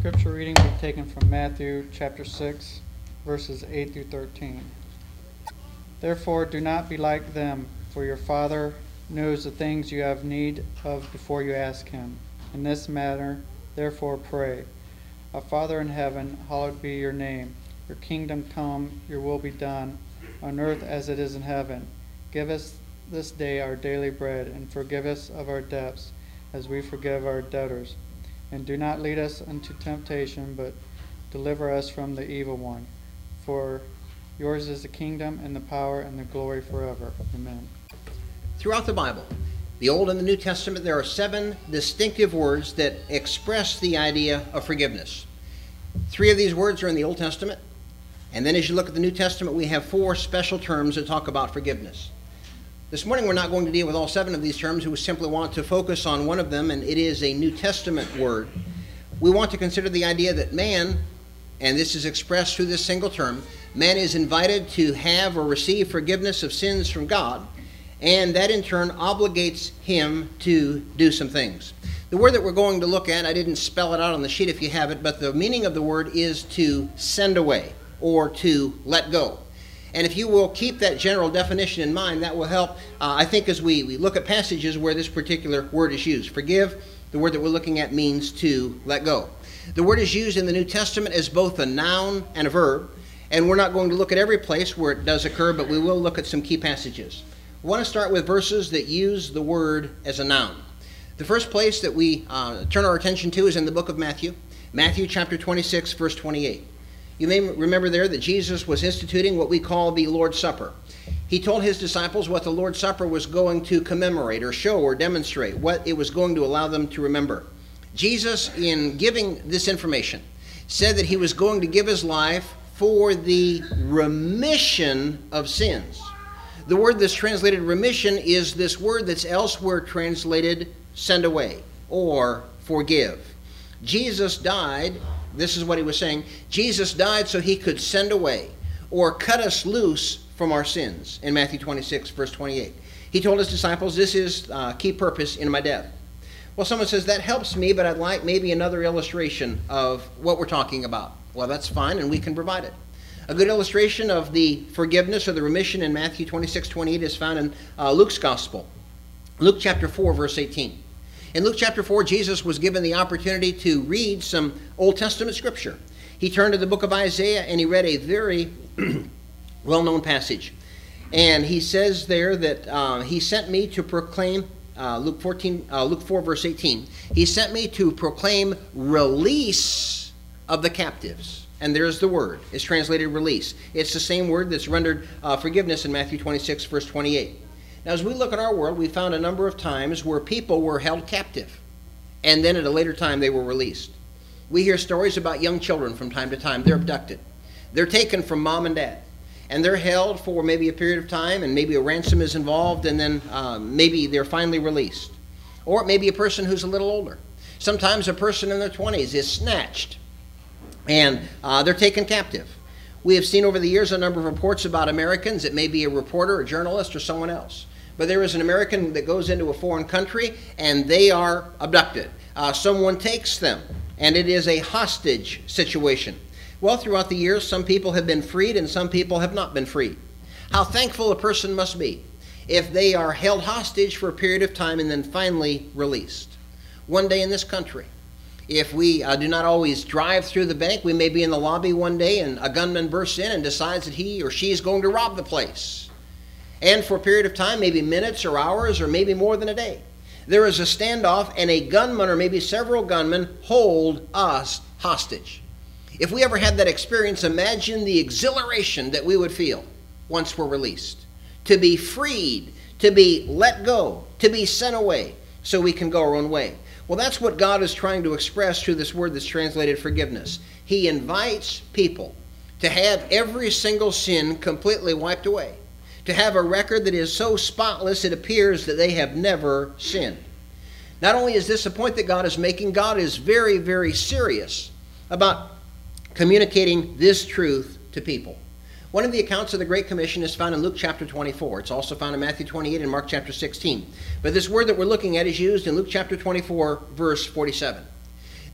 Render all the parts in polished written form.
scripture reading will be taken from Matthew chapter 6, verses 8 through 13. Therefore, do not be like them, for your Father knows the things you have need of before you ask him. In this manner, therefore, pray. Our Father in heaven, hallowed be your name. Your kingdom come, your will be done, on earth as it is in heaven. Give us this day our daily bread, and forgive us of our debts, as we forgive our debtors. And do not lead us into temptation, but deliver us from the evil one. For yours is the kingdom, and the power, and the glory forever. Amen. Throughout the Bible, the Old and the New Testament, there are 7 distinctive words that express the idea of forgiveness. 3 of these words are in the Old Testament, and then as you look at the New Testament, we have 4 special terms that talk about forgiveness. This morning we're not going to deal with all 7 of these terms. We simply want to focus on one of them, and it is a New Testament word. We want to consider the idea that man, and this is expressed through this single term, man is invited to have or receive forgiveness of sins from God, and that in turn obligates him to do some things. The word that we're going to look at, I didn't spell it out on the sheet if you have it, but the meaning of the word is to send away or to let go. And if you will keep that general definition in mind, that will help, I think, as we look at passages where this particular word is used. Forgive, the word that we're looking at, means to let go. The word is used in the New Testament as both a noun and a verb, and we're not going to look at every place where it does occur, but we will look at some key passages. We want to start with verses that use the word as a noun. The first place that we turn our attention to is in the book of Matthew, Matthew chapter 26, verse 28. You may remember there that Jesus was instituting what we call the Lord's Supper. He told his disciples what the Lord's Supper was going to commemorate or show or demonstrate, what it was going to allow them to remember. Jesus, in giving this information, said that he was going to give his life for the remission of sins. The word that's translated remission is this word that's elsewhere translated send away or forgive. Jesus died. This is what he was saying. Jesus died so he could send away or cut us loose from our sins in Matthew 26, verse 28. He told his disciples, this is key purpose in my death. Well, someone says, that helps me, but I'd like maybe another illustration of what we're talking about. Well, that's fine, and we can provide it. A good illustration of the forgiveness or the remission in Matthew 26, 28 is found in Luke's Gospel. Luke chapter 4, verse 18. In Luke chapter 4, Jesus was given the opportunity to read some Old Testament scripture. He turned to the book of Isaiah and he read a very well-known passage. And he says there that he sent me to proclaim, Luke 4, verse 18, he sent me to proclaim release of the captives. And there's the word. It's translated release. It's the same word that's rendered forgiveness in Matthew 26, verse 28. Now, as we look at our world, we found a number of times where people were held captive, and then at a later time they were released. We hear stories about young children from time to time. They're abducted. They're taken from mom and dad, and they're held for maybe a period of time, and maybe a ransom is involved, and then maybe they're finally released. Or it may be a person who's a little older. Sometimes a person in their 20s is snatched, and they're taken captive. We have seen over the years a number of reports about Americans. It may be a reporter, a journalist, or someone else. But there is an American that goes into a foreign country and they are abducted. Someone takes them and it is a hostage situation. Well, throughout the years, some people have been freed and some people have not been freed. How thankful a person must be if they are held hostage for a period of time and then finally released. One day in this country, if we do not always drive through the bank, we may be in the lobby one day and a gunman bursts in and decides that he or she is going to rob the place. And for a period of time, maybe minutes or hours or maybe more than a day, there is a standoff and a gunman or maybe several gunmen hold us hostage. If we ever had that experience, imagine the exhilaration that we would feel once we're released. To be freed, to be let go, to be sent away so we can go our own way. Well, that's what God is trying to express through this word that's translated forgiveness. He invites people to have every single sin completely wiped away, to have a record that is so spotless it appears that they have never sinned. Not only is this a point that God is making, God is very, very serious about communicating this truth to people. One of the accounts of the Great Commission is found in Luke chapter 24. It's also found in Matthew 28 and Mark chapter 16. But this word that we're looking at is used in Luke chapter 24, verse 47.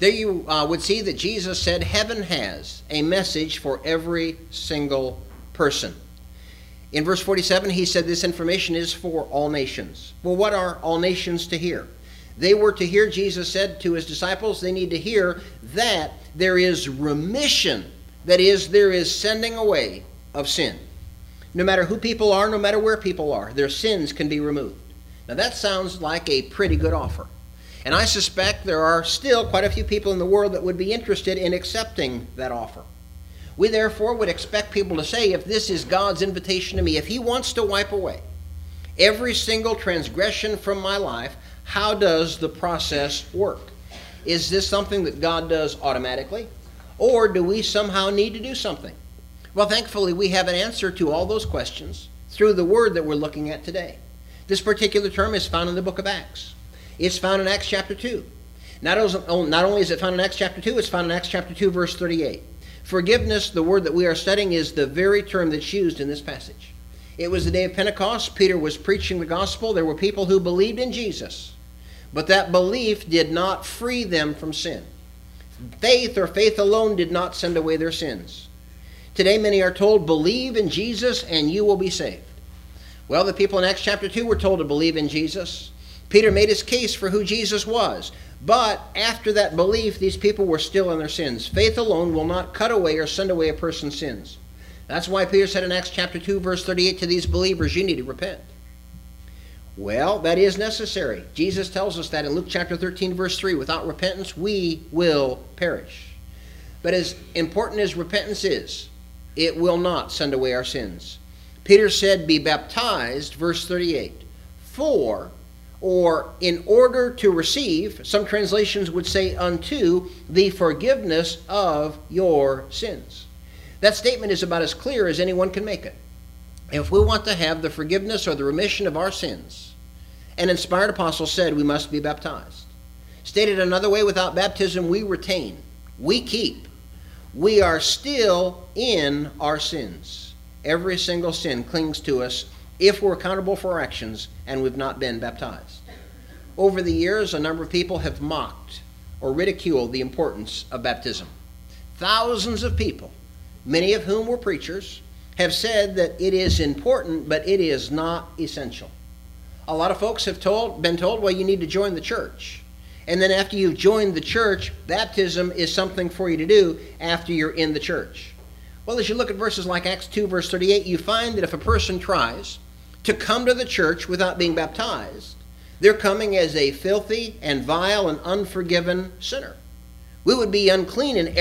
there you would see that Jesus said heaven has a message for every single person. In verse 47, he said this information is for all nations. Well, what are all nations to hear? They were to hear, Jesus said to his disciples, they need to hear that there is remission. That is, there is sending away of sin. No matter who people are, no matter where people are, their sins can be removed. Now that sounds like a pretty good offer. And I suspect there are still quite a few people in the world that would be interested in accepting that offer. We therefore would expect people to say, if this is God's invitation to me, if he wants to wipe away every single transgression from my life, how does the process work? Is this something that God does automatically? Or do we somehow need to do something? Well, thankfully, we have an answer to all those questions through the word that we're looking at today. This particular term is found in the book of Acts. It's found in Acts chapter 2. Not only is it found in Acts chapter 2, it's found in Acts chapter 2, verse 38. Forgiveness, the word that we are studying, is the very term that's used in this passage. It was the day of Pentecost. Peter was preaching the gospel. There were people who believed in Jesus, but that belief did not free them from sin. Faith, or faith alone, did not send away their sins. Today many are told, believe in Jesus and you will be saved. Well, the people in Acts chapter 2 were told to believe in Jesus. Peter made his case for who Jesus was. But after that belief, these people were still in their sins. Faith alone will not cut away or send away a person's sins. That's why Peter said in Acts chapter 2, verse 38 to these believers, you need to repent. Well, that is necessary. Jesus tells us that in Luke chapter 13, verse 3, without repentance, we will perish. But as important as repentance is, it will not send away our sins. Peter said, be baptized, verse 38, for, or in order to receive, some translations would say unto, the forgiveness of your sins. That statement is about as clear as anyone can make it. If we want to have the forgiveness or the remission of our sins, an inspired apostle said we must be baptized. Stated another way, without baptism we retain, we keep. We are still in our sins. Every single sin clings to us if we're accountable for our actions and we've not been baptized. Over the years, a number of people have mocked or ridiculed the importance of baptism. Thousands of people, many of whom were preachers, have said that it is important, but it is not essential. A lot of folks have been told, well, you need to join the church. And then after you've joined the church, baptism is something for you to do after you're in the church. Well, as you look at verses like Acts 2, verse 38, you find that if a person tries to come to the church without being baptized, they're coming as a filthy and vile and unforgiven sinner. We would be unclean in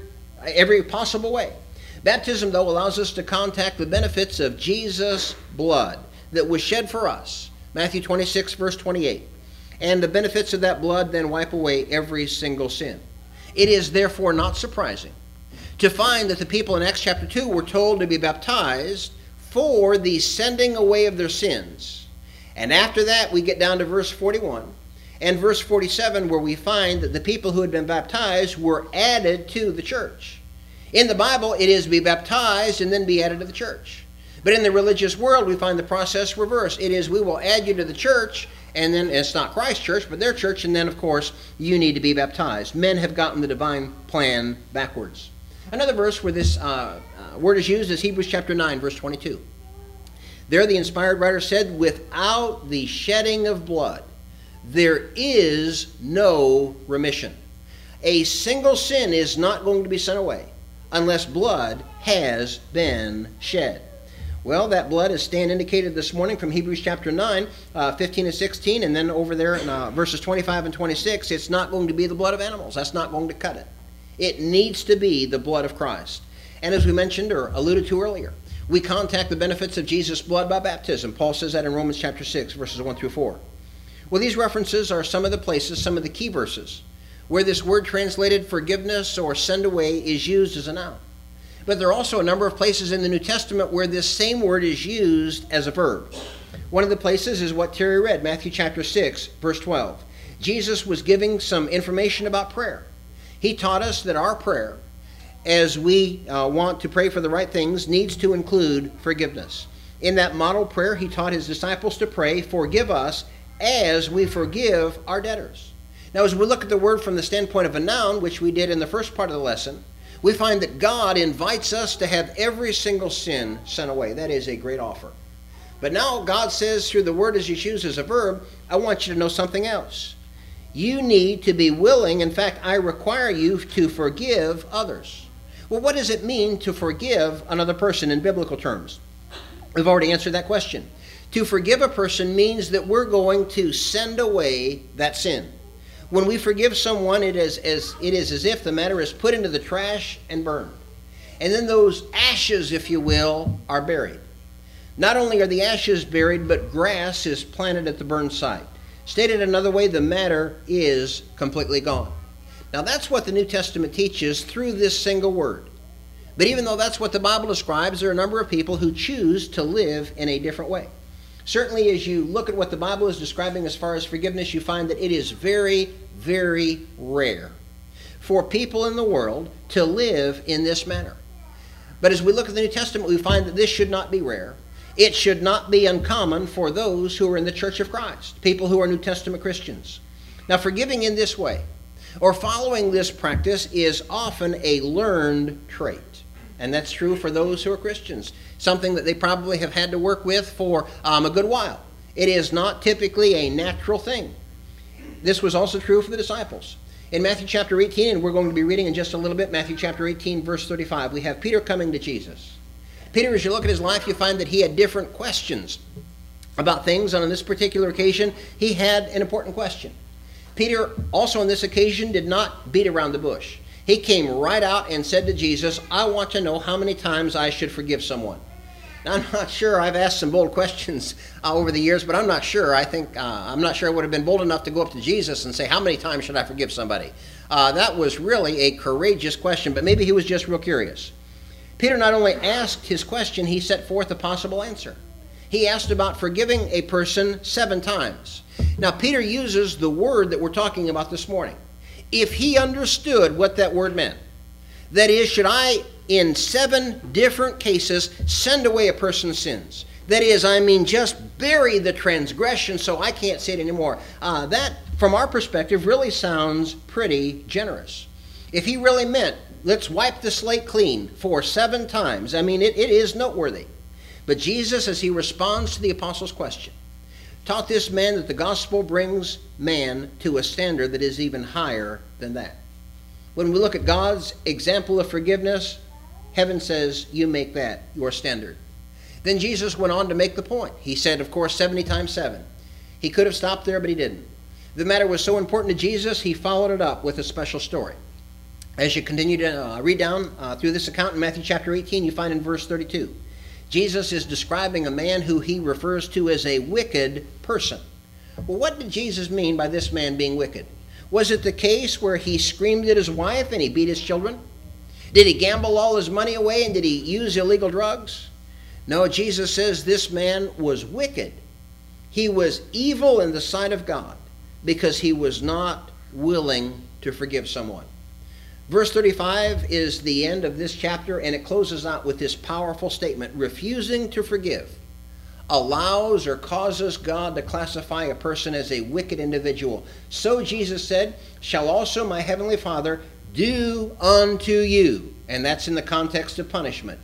every possible way. Baptism, though, allows us to contact the benefits of Jesus' blood that was shed for us. Matthew 26, verse 28. And the benefits of that blood then wipe away every single sin. It is therefore not surprising to find that the people in Acts chapter 2 were told to be baptized for the sending away of their sins. And after that, we get down to verse 41 and verse 47, where we find that the people who had been baptized were added to the church. In the Bible, it is be baptized and then be added to the church. But in the religious world, we find the process reversed. It is, we will add you to the church, and then it's not Christ's church, but their church, and then, of course, you need to be baptized. Men have gotten the divine plan backwards. Another verse where this word is used is Hebrews chapter 9, verse 22. There the inspired writer said, without the shedding of blood, there is no remission. A single sin is not going to be sent away unless blood has been shed. Well, that blood is stand indicated this morning from Hebrews chapter 9, 15 and 16, and then over there in verses 25 and 26, it's not going to be the blood of animals. That's not going to cut it. It needs to be the blood of Christ. And as we mentioned or alluded to earlier, we contact the benefits of Jesus' blood by baptism. Paul says that in Romans chapter 6, verses 1 through 4. Well, these references are some of the places, some of the key verses, where this word translated forgiveness or send away is used as a noun. But there are also a number of places in the New Testament where this same word is used as a verb. One of the places is what Terry read, Matthew chapter 6, verse 12. Jesus was giving some information about prayer. He taught us that our prayer, as we want to pray for the right things, needs to include forgiveness. In that model prayer, he taught his disciples to pray, forgive us as we forgive our debtors. Now, as we look at the word from the standpoint of a noun, which we did in the first part of the lesson, we find that God invites us to have every single sin sent away. That is a great offer. But now God says through the word as he chooses a verb, I want you to know something else. You need to be willing, in fact, I require you to forgive others. Well, what does it mean to forgive another person in biblical terms? We've already answered that question. To forgive a person means that we're going to send away that sin. When we forgive someone, it is as if the matter is put into the trash and burned. And then those ashes, if you will, are buried. Not only are the ashes buried, but grass is planted at the burned site. Stated another way, the matter is completely gone. Now that's what the New Testament teaches through this single word. But even though that's what the Bible describes, there are a number of people who choose to live in a different way. Certainly as you look at what the Bible is describing as far as forgiveness, you find that it is very, very rare for people in the world to live in this manner. But as we look at the New Testament, we find that this should not be rare. It should not be uncommon for those who are in the Church of Christ, people who are New Testament Christians. Now, forgiving in this way, or following this practice, is often a learned trait. And that's true for those who are Christians, something that they probably have had to work with for a good while. It is not typically a natural thing. This was also true for the disciples. In Matthew chapter 18, and we're going to be reading in just a little bit, Matthew chapter 18, verse 35, we have Peter coming to Jesus. Peter, as you look at his life, you find that he had different questions about things, and on this particular occasion, he had an important question. Peter, also on this occasion, did not beat around the bush. He came right out and said to Jesus, I want to know how many times I should forgive someone. Now, I'm not sure. I've asked some bold questions over the years, but I'm not sure. I'm not sure I would have been bold enough to go up to Jesus and say, how many times should I forgive somebody? That was really a courageous question, but maybe he was just real curious. Peter not only asked his question, he set forth a possible answer. He asked about forgiving a person 7 times. Now, Peter uses the word that we're talking about this morning. If he understood what that word meant, that is, should I, in 7 different cases, send away a person's sins? That is, just bury the transgression so I can't say it anymore. That, from our perspective, really sounds pretty generous. If he really meant, let's wipe the slate clean for 7 times, it is noteworthy. But Jesus, as he responds to the apostles' question, taught this man that the gospel brings man to a standard that is even higher than that. When we look at God's example of forgiveness, heaven says, you make that your standard. Then Jesus went on to make the point. He said, of course, 70 times 7. He could have stopped there, but he didn't. The matter was so important to Jesus, he followed it up with a special story. As you continue to read down through this account in Matthew chapter 18, you find in verse 32, Jesus is describing a man who he refers to as a wicked person. Well, what did Jesus mean by this man being wicked? Was it the case where he screamed at his wife and he beat his children? Did he gamble all his money away and did he use illegal drugs? No, Jesus says this man was wicked. He was evil in the sight of God because he was not willing to forgive someone. Verse 35 is the end of this chapter, and it closes out with this powerful statement. Refusing to forgive allows or causes God to classify a person as a wicked individual. So Jesus said, shall also my heavenly Father do unto you. And that's in the context of punishment.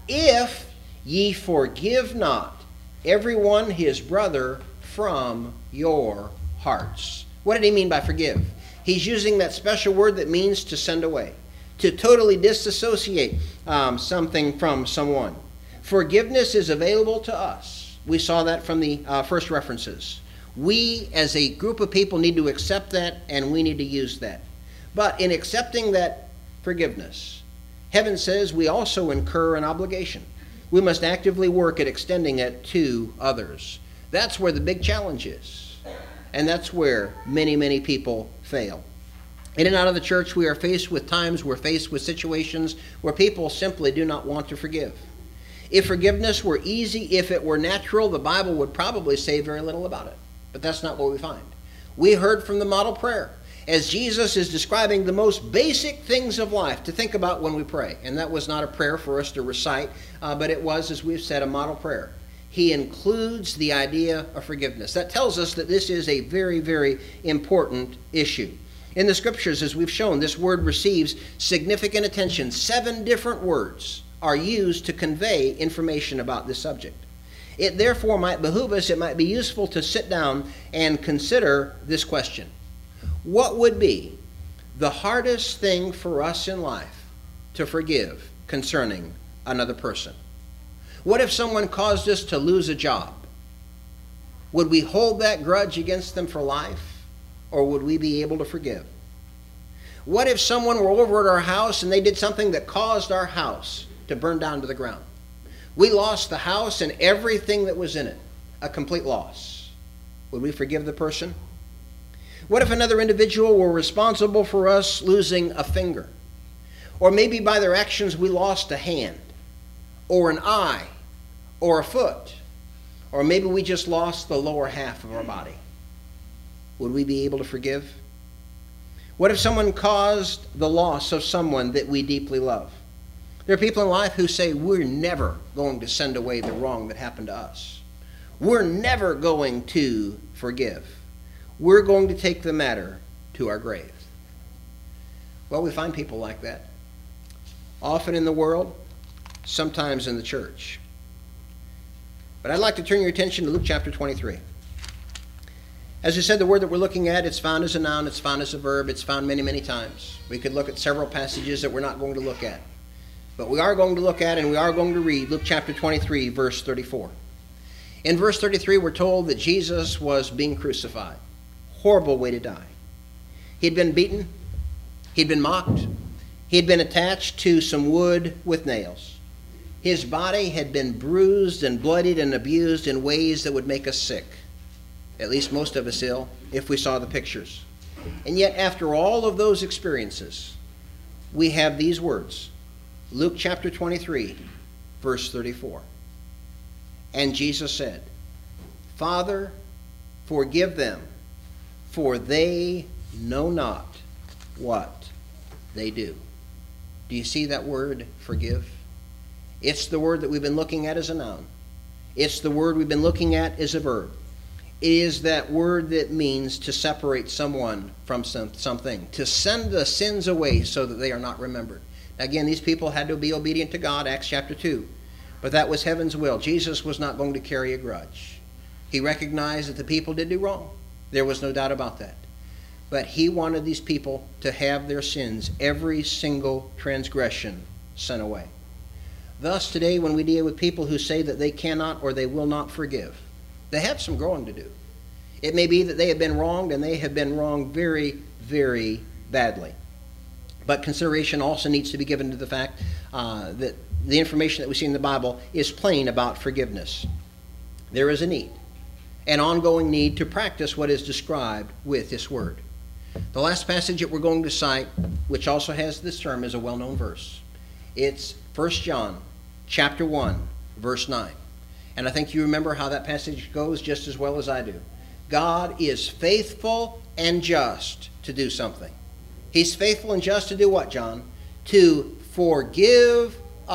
If ye forgive not everyone his brother from your hearts. What did he mean by forgive? He's using that special word that means to send away, to totally disassociate something from someone. Forgiveness is available to us. We saw that from the first references. We, as a group of people, need to accept that, and we need to use that. But in accepting that forgiveness, heaven says we also incur an obligation. We must actively work at extending it to others. That's where the big challenge is. And that's where many, many people fail. In and out of the church, we're faced with situations where people simply do not want to forgive. If forgiveness were easy, if it were natural, the Bible would probably say very little about it. But that's not what we find. We heard from the model prayer, as Jesus is describing the most basic things of life to think about when we pray. And that was not a prayer for us to recite, but it was, as we've said, a model prayer. he includes the idea of forgiveness. That tells us that this is a very, very important issue. In the Scriptures, as we've shown, this word receives significant attention. 7 different words are used to convey information about this subject. It therefore might behoove us, it might be useful to sit down and consider this question. What would be the hardest thing for us in life to forgive concerning another person? What if someone caused us to lose a job? Would we hold that grudge against them for life, or would we be able to forgive? What if someone were over at our house and they did something that caused our house to burn down to the ground? We lost the house and everything that was in it, a complete loss. Would we forgive the person? What if another individual were responsible for us losing a finger? Or maybe by their actions we lost a hand, or an eye, or a foot, or maybe we just lost the lower half of our body. Would we be able to forgive? What if someone caused the loss of someone that we deeply love? There are people in life who say, we're never going to send away the wrong that happened to us. We're never going to forgive. We're going to take the matter to our grave. Well, we find people like that. Often in the world, sometimes in the church. But I'd like to turn your attention to Luke chapter 23. As I said, the word that we're looking at, it's found as a noun, it's found as a verb, it's found many, many times. We could look at several passages that we're not going to look at. But we are going to look at and we are going to read Luke chapter 23, verse 34. In verse 33, we're told that Jesus was being crucified. Horrible way to die. He'd been beaten. He'd been mocked. He'd been attached to some wood with nails. His body had been bruised and bloodied and abused in ways that would make us sick. At least most of us ill, if we saw the pictures. And yet, after all of those experiences, we have these words. Luke chapter 23, verse 34. And Jesus said, Father, forgive them, for they know not what they do. Do you see that word, forgive? It's the word that we've been looking at as a noun. It's the word we've been looking at as a verb. It is that word that means to separate someone from something, to send the sins away so that they are not remembered. Again, these people had to be obedient to God, Acts chapter 2. But that was heaven's will. Jesus was not going to carry a grudge. He recognized that the people did do wrong. There was no doubt about that. But he wanted these people to have their sins, every single transgression, sent away. Thus, today, when we deal with people who say that they cannot or they will not forgive, they have some growing to do. It may be that they have been wronged, and they have been wronged very, very badly. But consideration also needs to be given to the fact that the information that we see in the Bible is plain about forgiveness. There is a need, an ongoing need to practice what is described with this word. The last passage that we're going to cite, which also has this term, is a well-known verse. It's 1 John chapter 1, verse 9. And I think you remember how that passage goes just as well as I do. God is faithful and just to do something. He's faithful and just to do what, John? To forgive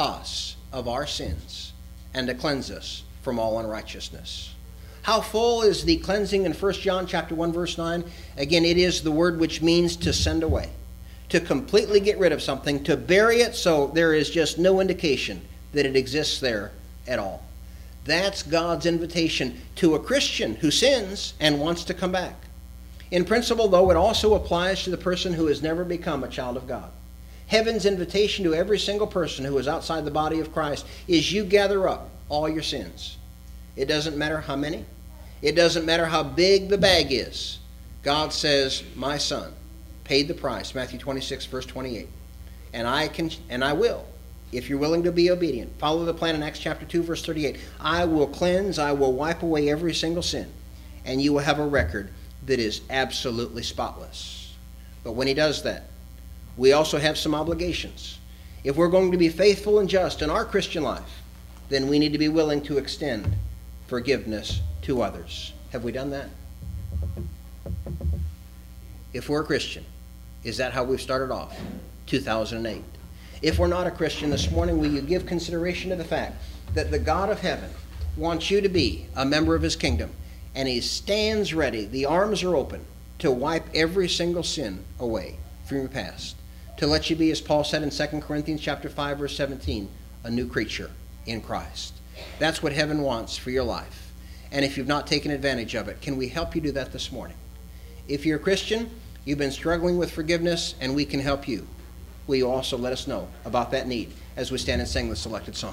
us of our sins and to cleanse us from all unrighteousness. How full is the cleansing in 1 John chapter 1, verse 9? Again, it is the word which means to send away, to completely get rid of something, to bury it so there is just no indication that it exists there at all. That's God's invitation to a Christian who sins and wants to come back. In principle, though, it also applies to the person who has never become a child of God. Heaven's invitation to every single person who is outside the body of Christ is you gather up all your sins. It doesn't matter how many. It doesn't matter how big the bag is. God says, my son paid the price, Matthew 26, verse 28. And I will, if you're willing to be obedient, follow the plan in Acts chapter 2, verse 38. I will cleanse, I will wipe away every single sin, and you will have a record that is absolutely spotless. But when he does that, we also have some obligations. If we're going to be faithful and just in our Christian life, then we need to be willing to extend forgiveness to others. Have we done that? If we're a Christian, is that how we've started off? 2008. If we're not a Christian this morning, will you give consideration to the fact that the God of heaven wants you to be a member of his kingdom, and he stands ready. The arms are open to wipe every single sin away from your past, to let you be, as Paul said in 2 Corinthians chapter 5, verse 17, a new creature in Christ. That's what heaven wants for your life. And if you've not taken advantage of it, can we help you do that this morning? If you're a Christian, you've been struggling with forgiveness, and we can help you, will you also let us know about that need as we stand and sing the selected song?